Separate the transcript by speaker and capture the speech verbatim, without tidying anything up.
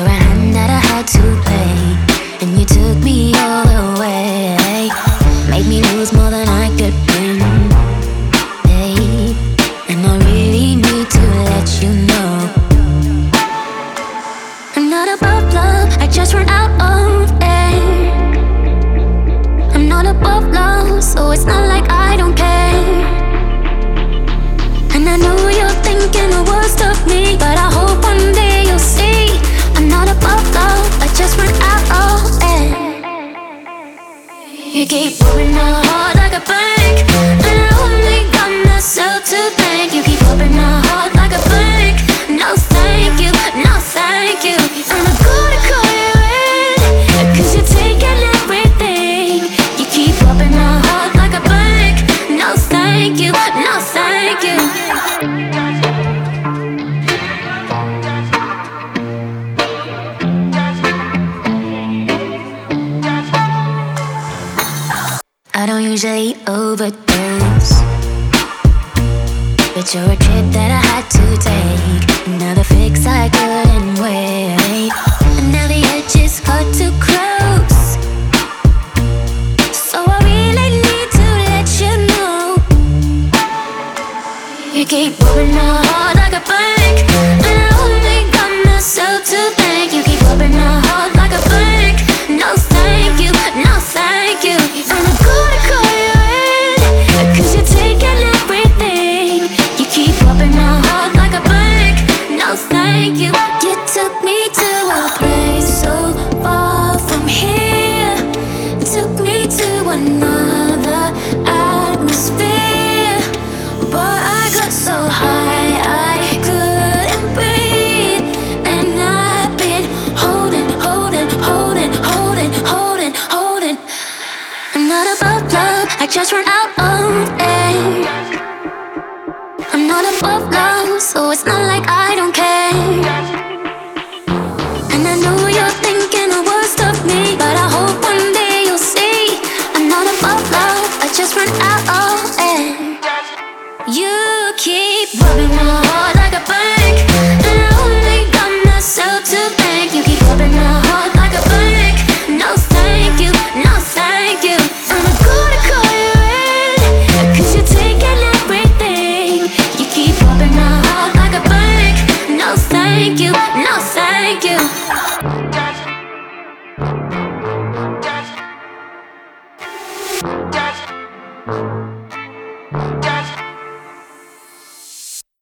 Speaker 1: a hand that I had to pay, and you took me all away. Made me lose more than I could win, hey. And I really need to let you know I'm not above love, I just run out of air. I'm not above love, so it's not like I don't care. And I know you're thinking the worst of me, but I hope one day you'll see I'm not above love, I just run out of air. You keep moving my heart like a bank, and I only got myself to thank. You keep opening my heart like a bank. No thank you, no thank you. And I'm gonna call you in, cause you're taking everything. You keep opening my heart like a bank. No thank you, no thank you. I don't usually overdose, but you're a trip that I had to take. Another fix I couldn't wait, and now the edge is hard to close. So I really need to let you know you keep moving my heart like a bank, and I only got myself to thank. You keep opening my heart like a bank. No thank you, no thank you. And I'm gonna call you in, cause you're taking everything. You keep opening my heart like a bank. No thank you. You took me to a place so far from here, took me to another atmosphere, but I got so high I couldn't breathe. And I've been holding, holding, holding, holding, holding, holding. I'm not above love, I just run out of air. I'm not above love, so it's not like I don't care. And I know you're thinking the worst of me, but I hope one day you'll see I'm not above love, I just run out of air. You keep rubbing my heart like a bank, and I only got myself to thank. You keep rubbing my heart like a bank. No thank you, no thank you. And I'm gonna call you in, cause you're taking everything. You keep rubbing my heart like a bank. No thank you, no thank you.
Speaker 2: That's